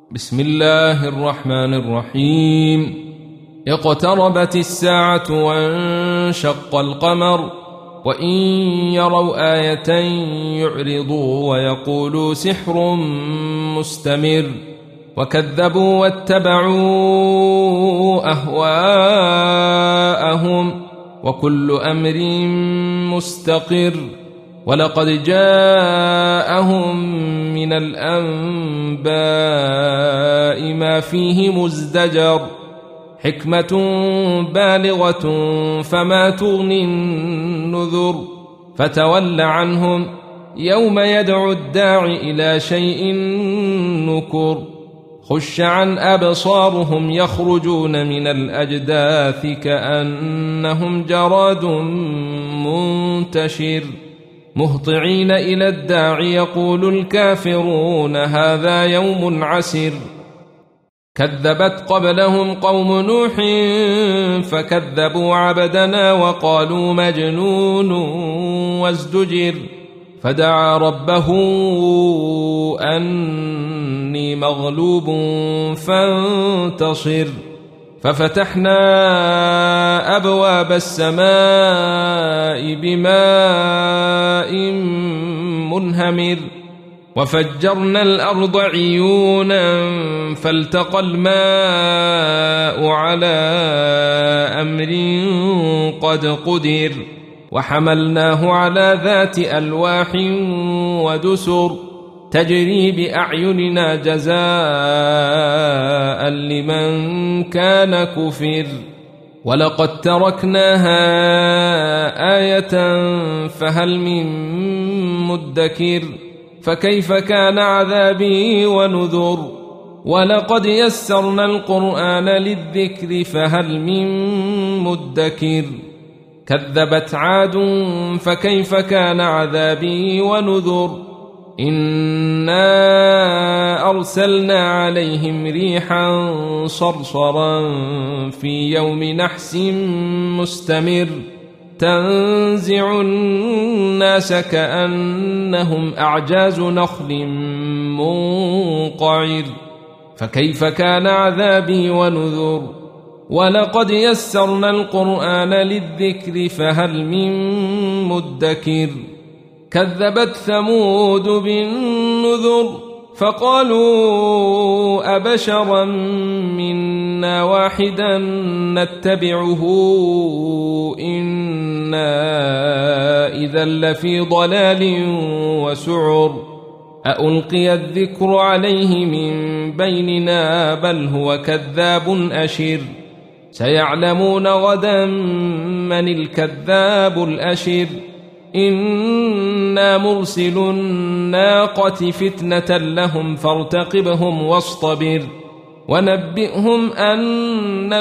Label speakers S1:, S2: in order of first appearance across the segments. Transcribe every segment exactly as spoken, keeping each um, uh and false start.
S1: بسم الله الرحمن الرحيم. اقتربت الساعة وانشق القمر وإن يروا آية يعرضوا ويقولوا سحر مستمر وكذبوا واتبعوا أهواءهم وكل أمر مستقر. ولقد جاءهم من الأنباء ما فيه مزدجر حكمة بالغة فما تغني النذر. فتول عنهم يوم يدعو الداع إلى شيء نكر خش عن أبصارهم يخرجون من الأجداث كأنهم جراد منتشر مهطعين إلى الداع يقول الكافرون هذا يوم عسر. كذبت قبلهم قوم نوح فكذبوا عبدنا وقالوا مجنون وازدجر فدعا ربه أني مغلوب فانتصر ففتحنا أبواب السماء بماء منهمر وفجرنا الأرض عيونا فالتقى الماء على أمر قد قدر وحملناه على ذات ألواح ودسر تجري بأعيننا جزاء لمن كان كفر. ولقد تركناها آية فهل من مدكر فكيف كان عذابي ونذر. ولقد يسرنا القرآن للذكر فهل من مدكر كذبت عاد فكيف كان عذابي ونذر. إنا أرسلنا عليهم ريحا صرصرا في يوم نحس مستمر تنزع الناس كأنهم أعجاز نخل منقعر فكيف كان عذابي ونذر. ولقد يسرنا القرآن للذكر فهل من مدكر كذبت ثمود بالنذر فقالوا أبشرا منا واحدا نتبعه إنا إذا لفي ضلال وسعر أألقي الذكر عليه من بيننا بل هو كذاب أشر. سيعلمون غدا من الكذاب الأشر. إنا مرسل الناقة فتنة لهم فارتقبهم واصطبر ونبئهم أن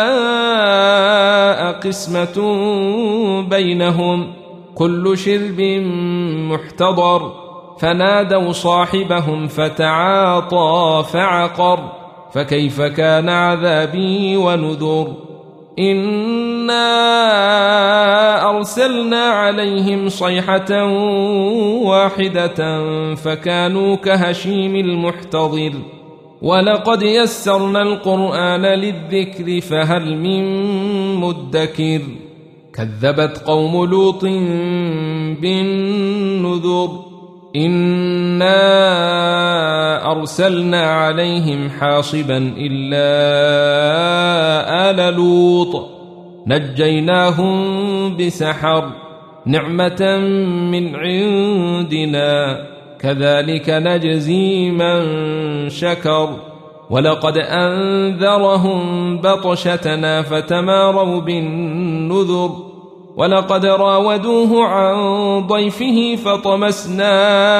S1: الماء قسمة بينهم كل شرب محتضر فنادوا صاحبهم فتعاطى فعقر فكيف كان عذابي ونذر. إنا أرسلنا عليهم صيحة واحدة فكانوا كهشيم المحتضر. ولقد يسرنا القرآن للذكر فهل من مدكر كذبت قوم لوط بالنذر. إنا أرسلنا عليهم حاصبا إلا آل لوط نجيناهم بسحر نعمة من عندنا كذلك نجزي من شكر. ولقد أنذرهم بطشتنا فتماروا بالنذر. ولقد راودوه عن ضيفه فطمسنا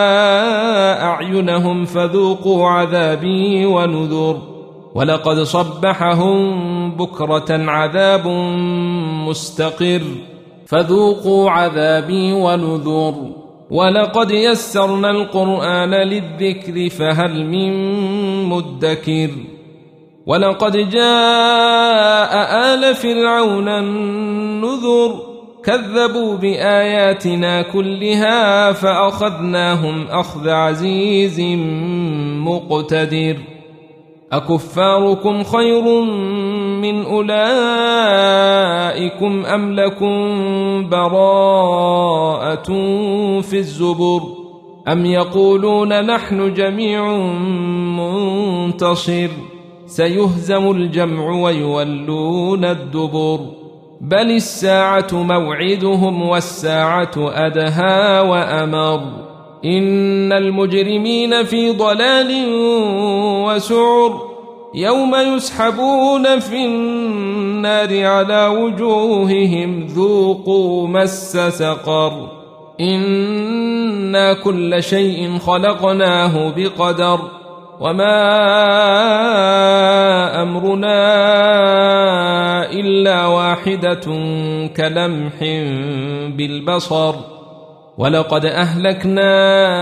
S1: أعينهم فذوقوا عذابي ونذر. ولقد صبحهم بكرة عذاب مستقر فذوقوا عذابي ونذر. ولقد يسرنا القرآن للذكر فهل من مدكر ولقد جاء آل فرعون النذر كذبوا بآياتنا كلها فأخذناهم أخذ عزيز مقتدر أكفاركم خير من أولئكم أم لكم براءة في الزبر أم يقولون نحن جميع منتصر سيهزم الجمع ويولون الدبر بل الساعة موعدهم والساعة أدهى وأمر إن المجرمين في ضلال وسعر يوم يسحبون في النار على وجوههم ذوقوا مس سقر إنا كل شيء خلقناه بقدر وما أمرنا إلا واحدة كلمح بالبصر ولقد أهلكنا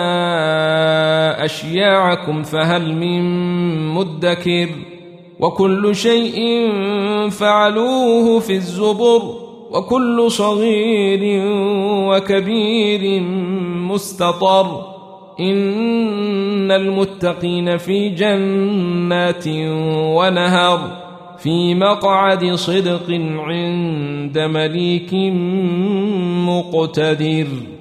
S1: أشياعكم فهل من مدكر وكل شيء فعلوه في الزبر وكل صغير وكبير مستطر إن المتقين في جنات ونهر في مقعد صدق عند مليك مقتدر.